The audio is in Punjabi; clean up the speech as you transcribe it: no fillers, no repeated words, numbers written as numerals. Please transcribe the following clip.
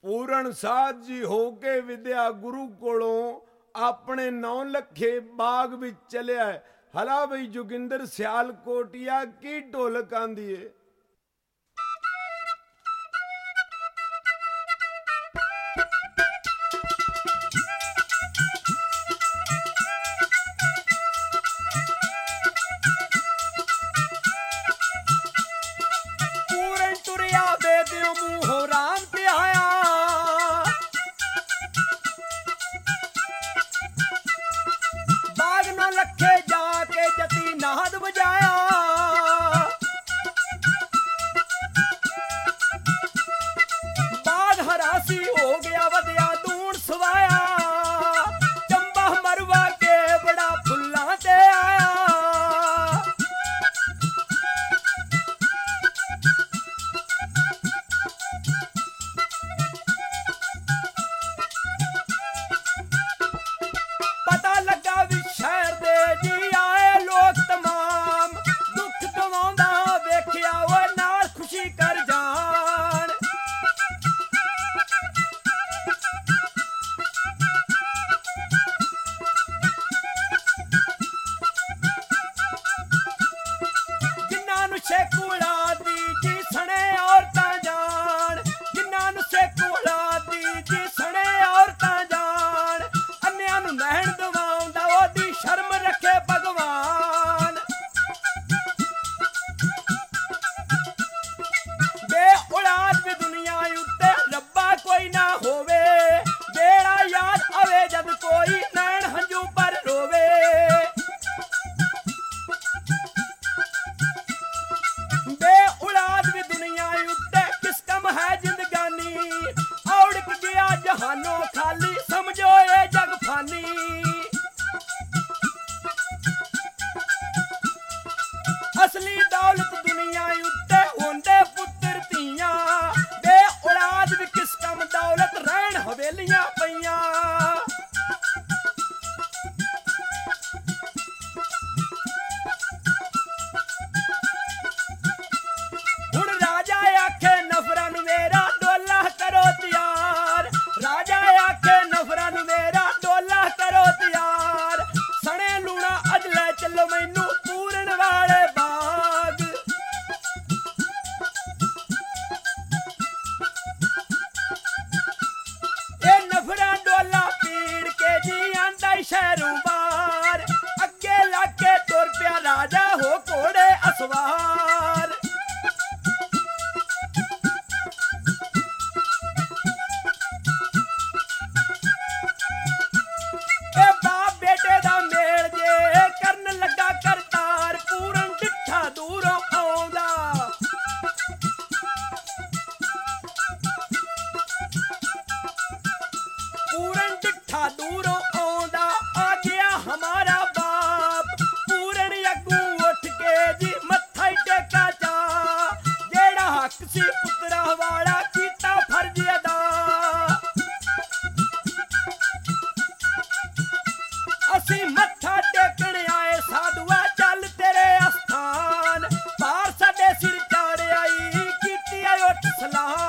ਪੂਰਨ ਸਾਧ ਜੀ ਹੋ ਕੇ ਵਿਦਿਆ ਗੁਰੂ ਕੋਲੋਂ ਆਪਣੇ 9 ਲੱਖੇ ਬਾਗ ਵਿੱਚ ਚਲਿਆ। ਹਲਾ ਬਈ ਜੋਗਿੰਦਰ ਸਿਆਲਕੋਟਿਆ ਕੀ ਢੋਲਕ ਆਂਦੀ ਏ। ਪੂਰਨ ਤੁਰਿਆ ਵੇਦਿਓ ਮੂੰਹੋਂ ਰਾਮ ਤੇ ਆਇਆ। ਬਾਗ 9 ਲੱਖੇ ਜਾ ਕੇ ਜਤੀ ਨਾਦ ਵਜਾਇਆ। ਬਾਗ ਹਰਾਸੀ ਹੋ ਗਿਆ ਵਧਿਆ ਦੂਣ ਸਵਾਇਆ। ਚੰਬਾ ਮਰਵਾ ਕੇ ਬੜਾ ਫੁੱਲਾਂ ਤੇ ਆਇਆ। ਪਤਾ ਲੱਗਾ ਵੀ ਸ਼ਹਿਰ ਦੇ ਜੀ ਆਏ ਲੋਕ ਤਮਾਮ। ਦੁੱਖ ਗਵਾਉਂਦਾ ਵੇਖਿਆ ਉਹ ਨਾਲ ਖੁਸ਼ੀ ਕਰ ਜਾਣ। ਜਿਨ੍ਹਾਂ ਨੂੰ ਸ਼ੇਕੂਲਾ ਦੀ ਜੀ ਸਣੇ ਔਰਤਾਂ ਜਾਣ। ਜਿਨ੍ਹਾਂ ਨੂੰ ਸ਼ੇਕੂਲਾ ਦੀ ਜੀ ਸਣੇ ਔਰਤਾਂ ਜਾਣ। ਅੰਨਿਆਂ ਨੂੰ ਨਹਿਣ ਦਵਾਉਂਦਾ ਉਹਦੀ ਸ਼ਰਮ ਰੱਖੇ ਭਗਵਾਨ। ਬੇ ਔਲਾਦ ਵੀ ਦੁਨੀਆ ਉੱਤੇ ਰੱਬਾ ਕੋਈ ਨਾ ਹੋਵੇ। ਬੇੜਾ ਯਾਦ ਆਵੇ ਜਦ ਕੋਈ ਨੈਣ ਹੰਝੂ ਪਰ ਰੋਵੇ। ਬੇ ਔਲਾਦ ਵੀ ਦੁਨੀਆ ਉੱਤੇ ਕਿਸ ਕਮ ਹੈ ਜ਼ਿੰਦਗਾਨੀ। ਔੜਕ ਗਿਆ ਜਹਾਨੋਂ ਖਾਲੀ ਸਮਝੋ ਇਹ ਜਗ ਫਾਨੀ। ਅਸਲੀ ਦੌਲਤ ਦੁਨੀਆ ਉੱਤੇ ਹੁੰਦੇ ਪੁੱਤਰ ਧੀਆਂ। ਬੇ ਔਲਾਦ ਵੀ ਕਿਸ ਕਮ ਦੌਲਤ ਰਹਿਣ ਹਵੇਲੀਆਂ ਪਈਆਂ। ਹੁਣ ਰਾਜਾ ਆਖੇ ਨਫਰਾਂ ਨੂੰ ਮੇਰਾ ਡੋਲਾ ਕਰੋ ਤਿਆਰ। ਰਾਜਾ ਆਖੇ ਨਫਰਾਂ ਨੂੰ ਮੇਰਾ ਡੋਲਾ ਕਰੋ ਤਿਆਰ। ਸਣੇ ਲੂਣਾ ਅੱਜ ਲੈ ਚੱਲੋ ਮੈਨੂੰ ਪੂਰਨ ਵਾਲੇ ਬਾਗ। ਇਹ ਨਫਰਾਂ ਡੋਲਾ ਪੀੜ ਕੇ ਜੀ ਆਂਦਾ ਈ ਸ਼ਹਿਰੋਂ ਬਾਹਰ। ਅੱਗੇ ਲੱਗ ਕੇ ਤੁਰ ਪਿਆ ਰਾਜਾ ਹੋ ਘੋੜੇ ਅਸਵਾਰ। ਇਹ ਬਾਪ ਬੇਟੇ ਦਾ ਮੇਲ ਜੇ ਕਰਨ ਲੱਗਾ ਕਰਤਾਰ। ਪੂਰਨ ਡਿੱਠਾ ਦੂਰੋਂ ਆਉਂਦਾ। ਪੂਰਨ ਡਿੱਠਾ ਦੂਰੋਂ ਆਉਂਦਾ। ਆ ਗਿਆ ਹਮਾਰਾ ਬਾਪ। ਪੂਰਨ ਅੱਗੂ ਉੱਠ ਕੇ ਜੀ ਮੱਥਾ ਈ ਟੇਕਾ ਜਾ। ਜਿਹੜਾ ਹੱਕ ਸੀ ਪੁੱਤਰਾਂ ਵਾਲਾ ਕੀਤਾ ਫਰਜ਼ ਅਦਾ। ਅਸੀਂ ਮੱਥਾ ਟੇਕਣ ਆਏ ਸਾਧੂਆ ਚੱਲ ਤੇਰੇ ਅਸਥਾਨ। ਪਾਰ ਸਾਡੇ ਸਿਰ ਚਾੜਿਆਈ ਕੀਤੀ ਆ ਉੱਠ ਸਲਾਮ।